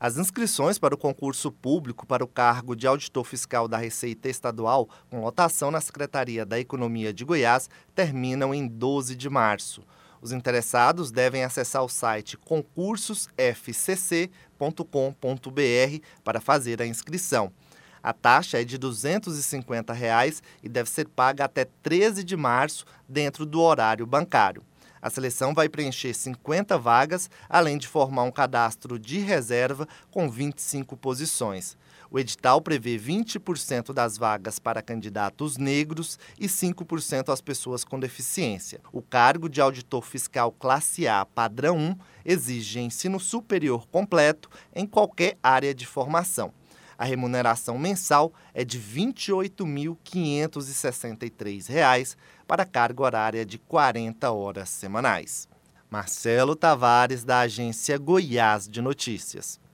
As inscrições para o concurso público para o cargo de auditor fiscal da Receita Estadual, com lotação na Secretaria da Economia de Goiás, terminam em 12 de março. Os interessados devem acessar o site concursosfcc.com.br para fazer a inscrição. A taxa é de R$ 250 e deve ser paga até 13 de março, dentro do horário bancário. A seleção vai preencher 50 vagas, além de formar um cadastro de reserva com 25 posições. O edital prevê 20% das vagas para candidatos negros e 5% às pessoas com deficiência. O cargo de auditor fiscal classe A padrão 1 exige ensino superior completo em qualquer área de formação. A remuneração mensal é de R$ 28.563 para carga horária de 40 horas semanais. Marcelo Tavares, da Agência Goiás de Notícias.